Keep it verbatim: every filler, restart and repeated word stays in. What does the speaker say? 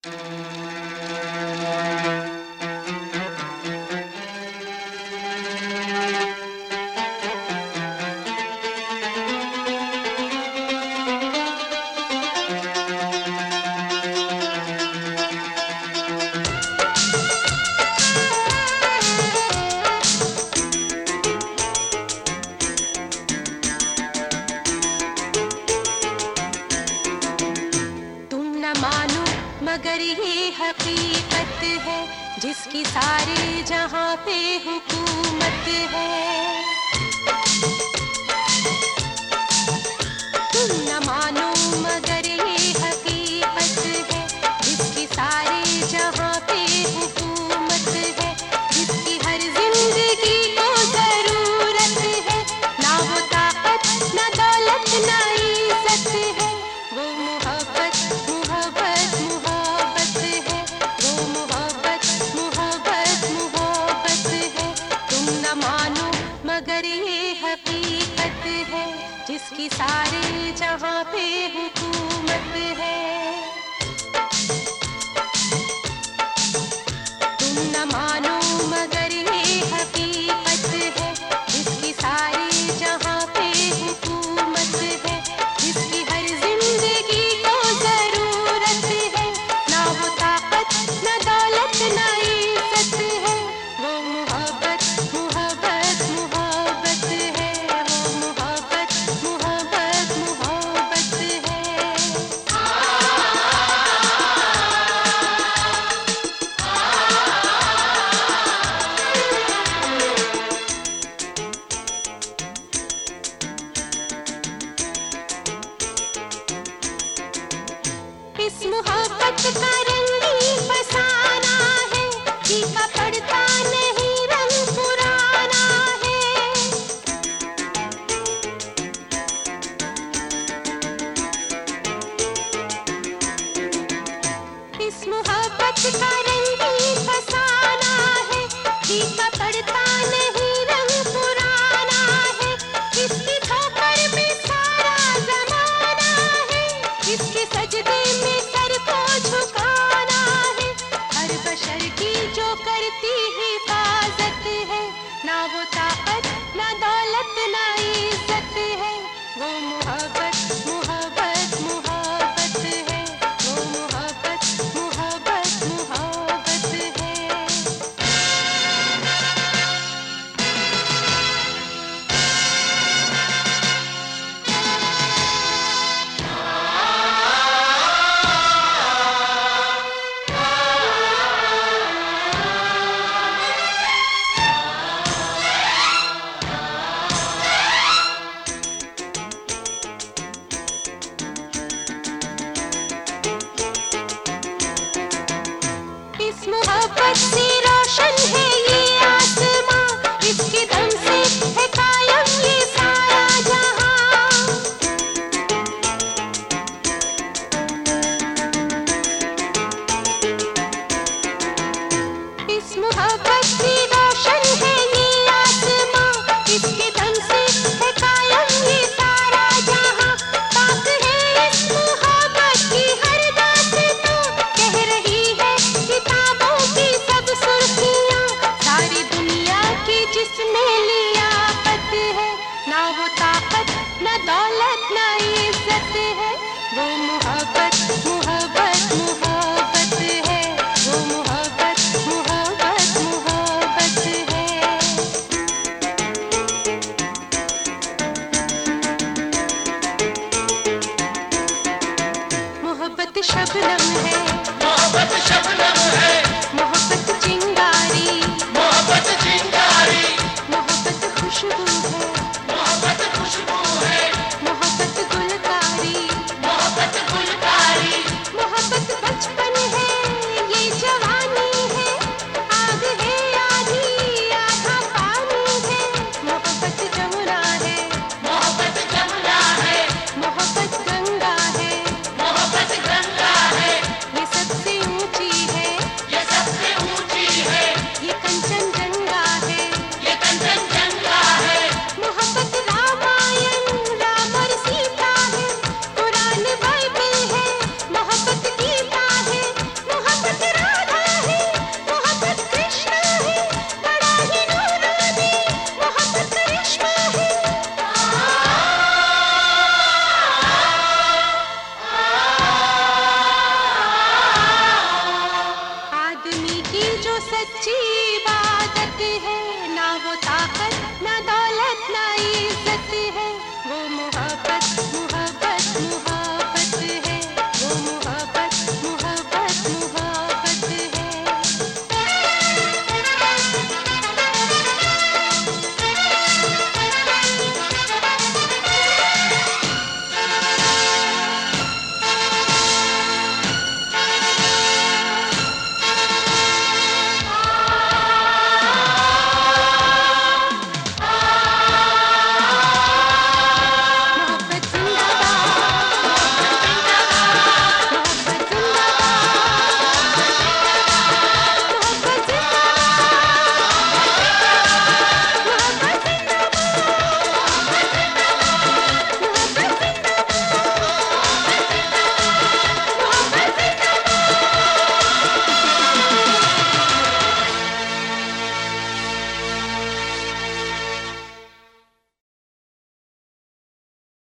मगर ये हकीकत है जिसकी सारे जहां पे हुकूमत है। तुम न मानो मगर ये हकीकत है जिसकी सारे जहां पे हुकूमत है, जिसकी हर जिंदगी को जरूरत है, ना वो ताकत ना दौलत ना इज्जत है, वो मोहब्बत मोहब्बत मोहब्बत है, वो मोहब्बत मोहब्बत मोहब्बत है। तुम न मानो मगर ये हकीकत है जिसकी सारे जहां पे हुकूमत है। तुम न मानो मगर ये हकीकत है जिसकी सारे जहां पे हुकूमत है, जिसकी हर जिंदगी को जरूरत है, ना वो ताकत ना दौलत ना इज्जत है, वो मोहब्बत मोहब्बत मोहब्बत है, वो मोहब्बत मोहब्बत मोहब्बत है। इस मोहब्बत का रंगी फसाना है, फीका पड़ता नहीं रंग पुराना है। इस मोहब्बत का रंगी फसाना है, फीका पड़ता नहीं रंग पुराना है, इसकी ठोकर में सारा जमाना है, इसके सजदे में सर को झुकाना है, हर बशर की जो करती हिफाजत है, ना वो ताकत ना दौलत ना इज्जत है, वो मोहब्बत मोहब्बत मोहब्बत है, वो मोहब्बत मोहब्बत मोहब्बत है। इस मोहब्बत से रोशन है ये आसमां, इसके दम से है कायम ये सारा जहां। इस मोहब्बत से रोशन है ये आसमां, इसके दम से है कायम ये सारा जहां। पाक है इस मोहब्बत की हर दास्तां, कह रही है किताबों की सब सुर्खियां, सारी दुनिया की जिसमें लियाकत है, ना वो ताकत ना दौलत ना इज्जत है, वो मोहब्बत मोहब्बत मोहब्बत है, वो मोहब्बत मोहब्बत मोहब्बत है। मोहब्बत शबनम है, मोहब्बत शबनम